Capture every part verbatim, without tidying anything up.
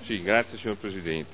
Sì, grazie signor Presidente.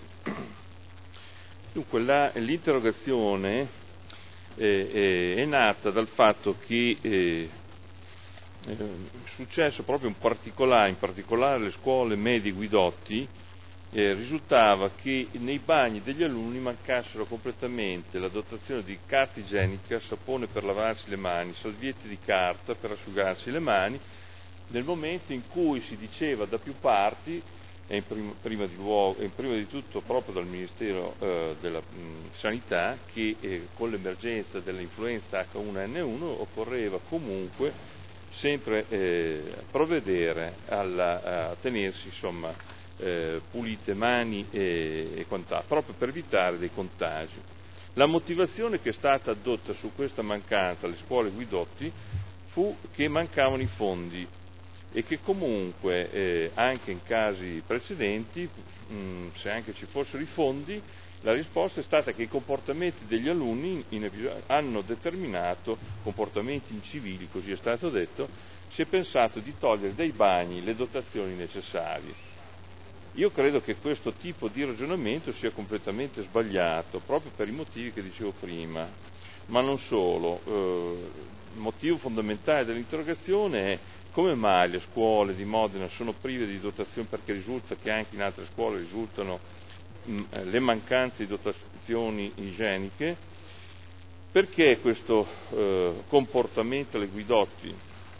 Dunque, la, l'interrogazione eh, eh, è nata dal fatto che eh, è successo proprio un particolare, in particolare alle scuole medie Guidotti, eh, risultava che nei bagni degli alunni mancassero completamente la dotazione di carta igienica, sapone per lavarsi le mani, salvietti di carta per asciugarsi le mani, nel momento in cui si diceva da più parti, e in prima, prima, di, luogo, e prima di tutto proprio dal Ministero eh, della mh, Sanità, che eh, con l'emergenza dell'influenza acca uno enne uno occorreva comunque sempre eh, provvedere alla, a tenersi insomma, eh, pulite mani e, e quant'altro, proprio per evitare dei contagi. La motivazione che è stata addotta su questa mancanza alle scuole Guidotti fu che mancavano i fondi e che comunque eh, anche in casi precedenti, mh, se anche ci fossero i fondi, la risposta è stata che i comportamenti degli alunni in, hanno determinato comportamenti incivili, così è stato detto, si è pensato di togliere dai bagni le dotazioni necessarie. Io credo che questo tipo di ragionamento sia completamente sbagliato, proprio per i motivi che dicevo prima, ma non solo. Eh, il motivo fondamentale dell'interrogazione è come mai le scuole di Modena sono prive di dotazioni, perché risulta che anche in altre scuole risultano mh, le mancanze di dotazioni igieniche, perché questo eh, comportamento alle Guidotti,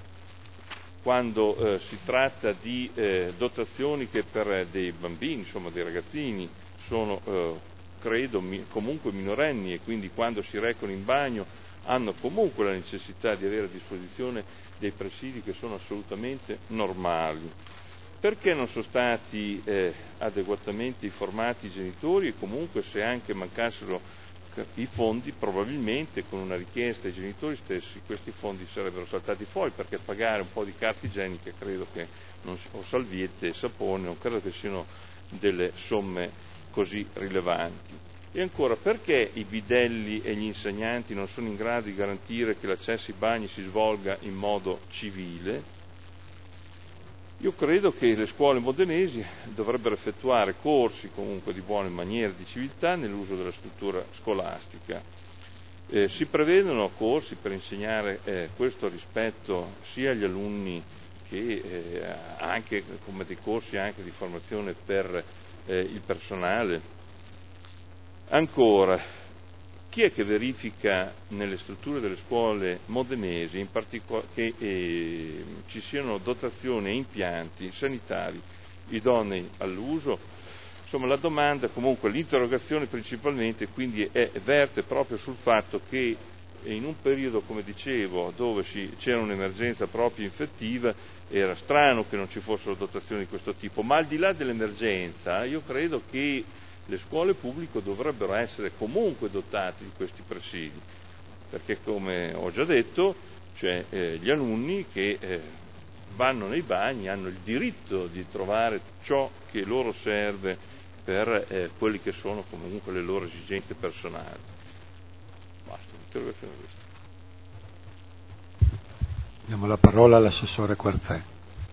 quando eh, si tratta di eh, dotazioni che per dei bambini, insomma dei ragazzini, sono eh, credo mi, comunque minorenni, e quindi quando si recano in bagno hanno comunque la necessità di avere a disposizione dei presidi che sono assolutamente normali. Perché non sono stati eh, adeguatamente informati i genitori, e comunque se anche mancassero i fondi, probabilmente con una richiesta ai genitori stessi questi fondi sarebbero saltati fuori, perché pagare un po' di carta igienica credo che non, o salviette e sapone non credo che siano delle somme così rilevanti. E ancora, perché i bidelli e gli insegnanti non sono in grado di garantire che l'accesso ai bagni si svolga in modo civile? Io credo che le scuole modenesi dovrebbero effettuare corsi comunque di buone maniere, di civiltà nell'uso della struttura scolastica. Eh, si prevedono corsi per insegnare eh, questo rispetto sia agli alunni che eh, anche come dei corsi anche di formazione per eh, il personale. Ancora, chi è che verifica nelle strutture delle scuole modenesi in particolare che eh, ci siano dotazioni e impianti sanitari idonei all'uso? Insomma, la domanda, comunque l'interrogazione principalmente quindi è, verte proprio sul fatto che in un periodo, come dicevo, dove si, c'era un'emergenza proprio infettiva, era strano che non ci fossero dotazioni di questo tipo, ma al di là dell'emergenza io credo che le scuole pubbliche dovrebbero essere comunque dotate di questi presidi, perché come ho già detto, cioè, eh, gli alunni che eh, vanno nei bagni hanno il diritto di trovare ciò che loro serve per eh, quelli che sono comunque le loro esigenze personali. Basta, l'interrogazione è questa. Diamo la parola all'assessore Quarzè.